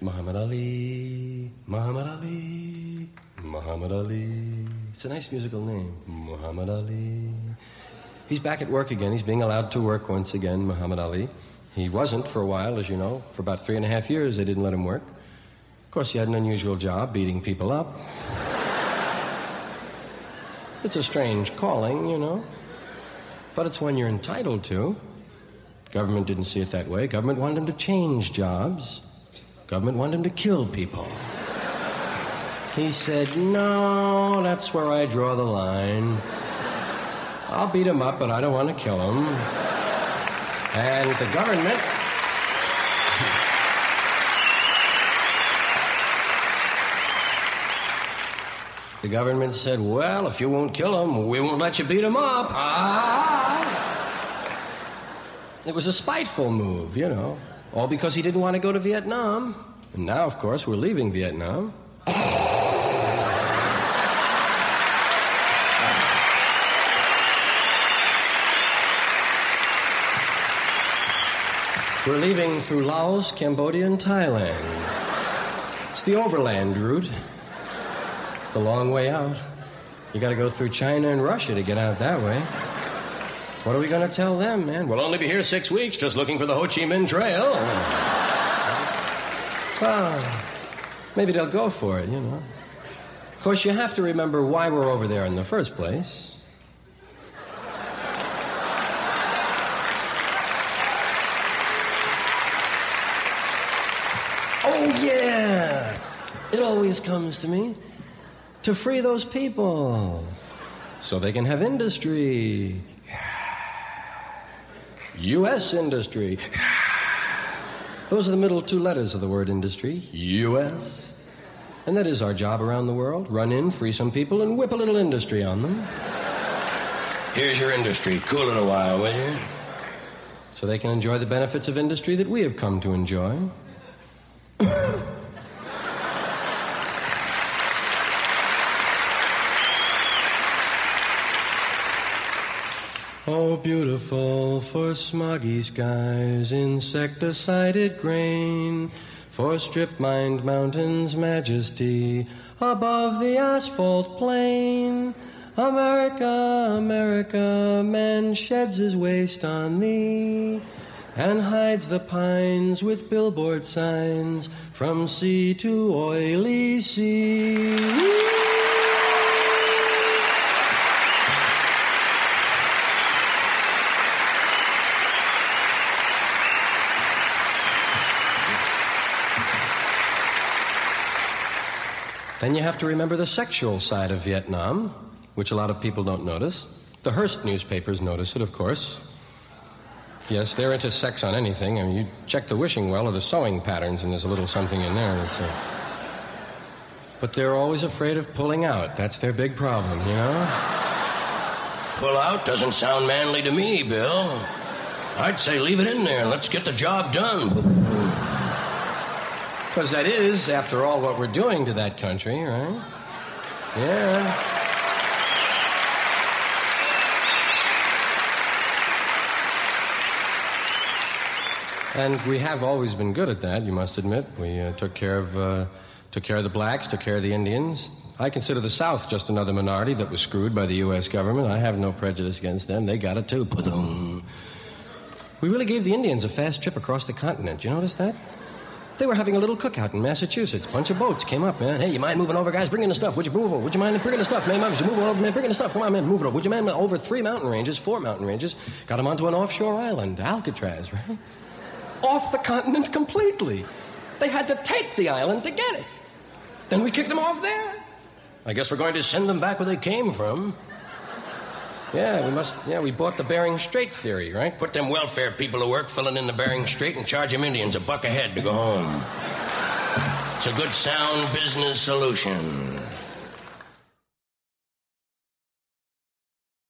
Muhammad Ali, Muhammad Ali, Muhammad Ali. It's a nice musical name, Muhammad Ali. He's back at work again. He's being allowed to work once again, Muhammad Ali. He wasn't for a while, as you know. For about 3.5 years, they didn't let him work. Of course, he had an unusual job, beating people up. It's a strange calling, you know. But it's one you're entitled to. Government didn't see it that way. Government wanted him to change jobs. Government wanted him to kill people. He said, no, that's where I draw the line. I'll beat him up, but I don't want to kill him. And the government... The government said, well, if you won't kill him, we won't let you beat him up. It was a spiteful move, you know. All because he didn't want to go to Vietnam. And now, of course, we're leaving Vietnam. We're leaving through Laos, Cambodia, and Thailand. It's the overland route. It's the long way out. You got to go through China and Russia to get out that way. What are we going to tell them, man? We'll only be here 6 weeks just looking for the Ho Chi Minh Trail. Well, maybe they'll go for it, you know. Of course, you have to remember why we're over there in the first place. Oh, yeah! It always comes to me. To free those people. So they can have industry. U.S. industry. Those are the middle two letters of the word industry. U.S. And that is our job around the world. Run in, free some people, and whip a little industry on them. Here's your industry. Cool it a while, will you? So they can enjoy the benefits of industry that we have come to enjoy. Oh, beautiful for smoggy skies, insecticided grain, for strip-mined mountains' majesty above the asphalt plain. America, America, man sheds his waste on thee and hides the pines with billboard signs from sea to oily sea. Then you have to remember the sexual side of Vietnam, which a lot of people don't notice. The Hearst newspapers notice it, of course. Yes, they're into sex on anything. I mean, you check the wishing well or the sewing patterns, and there's a little something in there. But they're always afraid of pulling out. That's their big problem, you know? Pull out doesn't sound manly to me, Bill. I'd say leave it in there. Let's get the job done. Because that is, after all, what we're doing to that country, right? Yeah. And we have always been good at that, you must admit. We took care of the blacks, took care of the Indians. I consider the South just another minority that was screwed by the U.S. government. I have no prejudice against them. They got it, too. We really gave the Indians a fast trip across the continent. You notice that? They were having a little cookout in Massachusetts. Bunch of boats came up, man. Hey, you mind moving over, guys? Bring in the stuff. Would you move over? Would you mind bringing the stuff, man? Would you move over, man? Bring in the stuff. Come on, man. Move it over. Would you mind over 4 mountain ranges? Got them onto an offshore island, Alcatraz, right? Off the continent completely. They had to take the island to get it. Then we kicked them off there. I guess we're going to send them back where they came from. Yeah, we bought the Bering Strait theory, right? Put them welfare people to work filling in the Bering Strait and charge them Indians $1 a head to go home. It's a good, sound business solution.